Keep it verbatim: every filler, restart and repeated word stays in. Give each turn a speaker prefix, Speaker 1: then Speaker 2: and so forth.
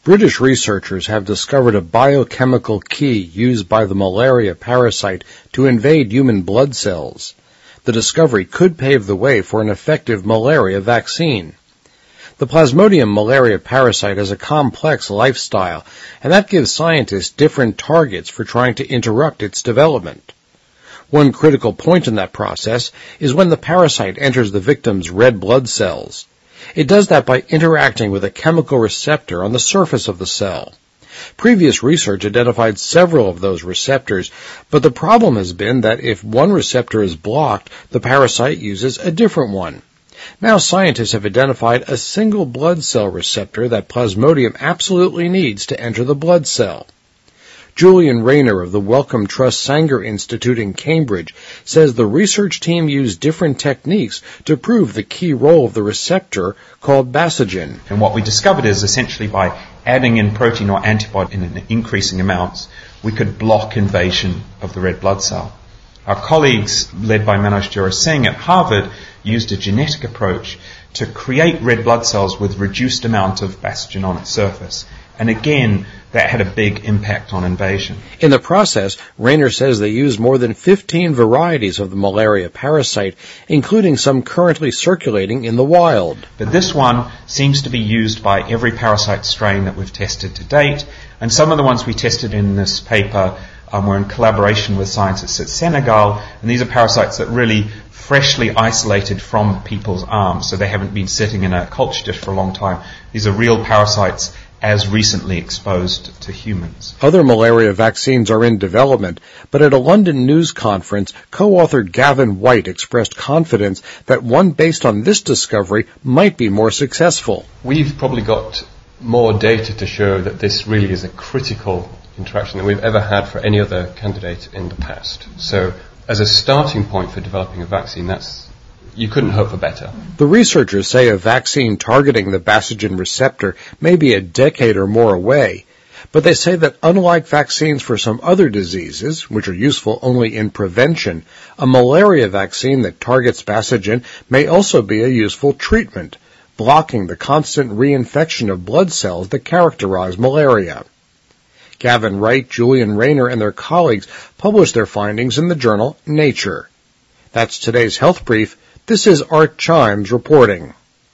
Speaker 1: British researchers have discovered a biochemical key used by the malaria parasite to invade human blood cells. The discovery could pave the way for an effective malaria vaccine. The Plasmodium malaria parasite has a complex lifestyle, and that gives scientists different targets for trying to interrupt its development. One critical point in that process is when the parasite enters the victim's red blood cells. It does that by interacting with a chemical receptor on the surface of the cell. Previous research identified several of those receptors, but the problem has been that if one receptor is blocked, the parasite uses a different one. Now scientists have identified a single blood cell receptor that Plasmodium absolutely needs to enter the blood cell. Julian Rayner of the Wellcome Trust Sanger Institute in Cambridge says the research team used different techniques to prove the key role of the receptor called basogen.
Speaker 2: And what we discovered is essentially by adding in protein or antibody in increasing amounts, we could block invasion of the red blood cell. Our colleagues, led by Manoj Jura Singh at Harvard, used a genetic approach to create red blood cells with reduced amount of basogen on its surface. And again, that had a big impact on invasion.
Speaker 1: In the process, Rayner says they used more than fifteen varieties of the malaria parasite, including some currently circulating in the wild.
Speaker 2: But this one seems to be used by every parasite strain that we've tested to date, and some of the ones we tested in this paper um, were in collaboration with scientists at Senegal, and these are parasites that really freshly isolated from people's arms, so they haven't been sitting in a culture dish for a long time. These are real parasites as recently exposed to humans.
Speaker 1: Other malaria vaccines are in development, but at a London news conference, co-author Gavin White expressed confidence that one based on this discovery might be more successful.
Speaker 3: We've probably got more data to show that this really is a critical interaction than we've ever had for any other candidate in the past. So as a starting point for developing a vaccine, that's you couldn't hope for better.
Speaker 1: The researchers say a vaccine targeting the basogen receptor may be a decade or more away, but they say that unlike vaccines for some other diseases, which are useful only in prevention, a malaria vaccine that targets basogen may also be a useful treatment, blocking the constant reinfection of blood cells that characterize malaria. Gavin Wright, Julian Rayner, and their colleagues published their findings in the journal Nature. That's today's Health Brief. This is Art Chimes reporting.